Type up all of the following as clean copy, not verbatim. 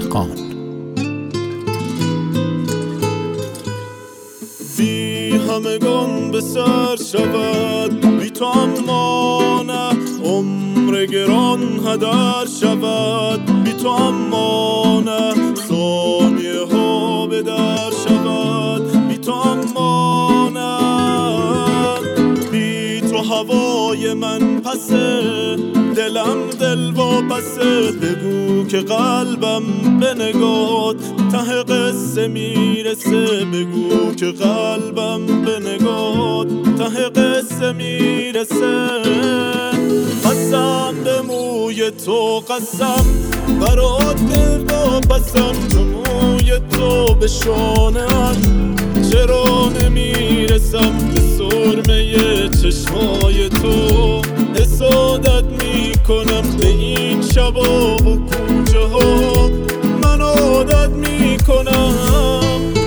دهقان. بی همگان به سر شود، بی تو اما نه عمر گران هدر شود، بی تو اما نه ثانیه ها به در شود، بی تو اما نه، بی تو هوای من پسه، دلم دل واپسه، بگو که قلبم به نگات ته قصه میرسه، بگو که قلبم به نگات ته قصه میرسه. قسم به موی تو، قسم برات دل واپسم، چون موی تو به شانه‌ام چرا نمیرسم، به سرمه چشمای تو حسادت میکنم، به این شبا و کوچه ها من عادت میکنم.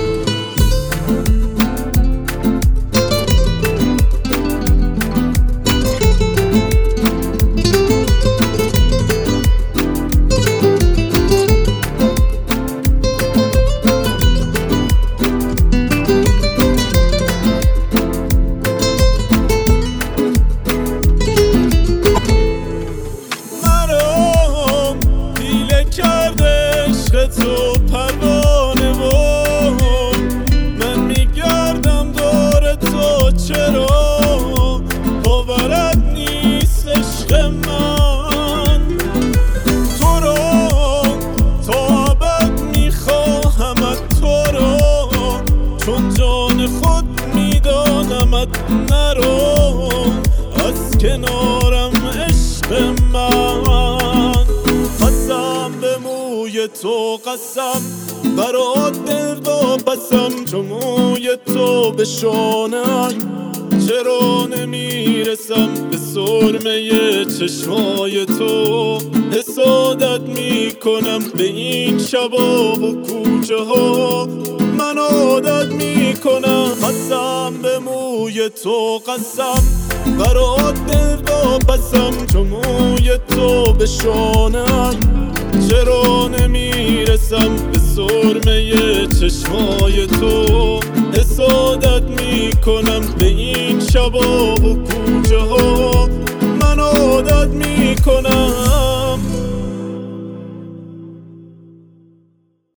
تو پروانه و من میگردم دور تو، چرا باورت نیست عشق من، تو رو تا ابد میخواهمت، تو رو چون جان خود میدانمت، نرو از کنارم عشق من. قسم به موی تو، قسم برات دل واپسم، چون موی تو به شانه‌ام چرا نمیرسم، به سرمه چشمای تو حسادت میکنم، به این شبا و کوچه ها من عادت میکنم. قسم به موی تو، قسم برات دل واپسم، چون موی تو به شانه‌ام چرا نمیرسم، به سرمه چشمای تو حسادت میکنم، به این شبا و کوچه ها من عادت میکنم.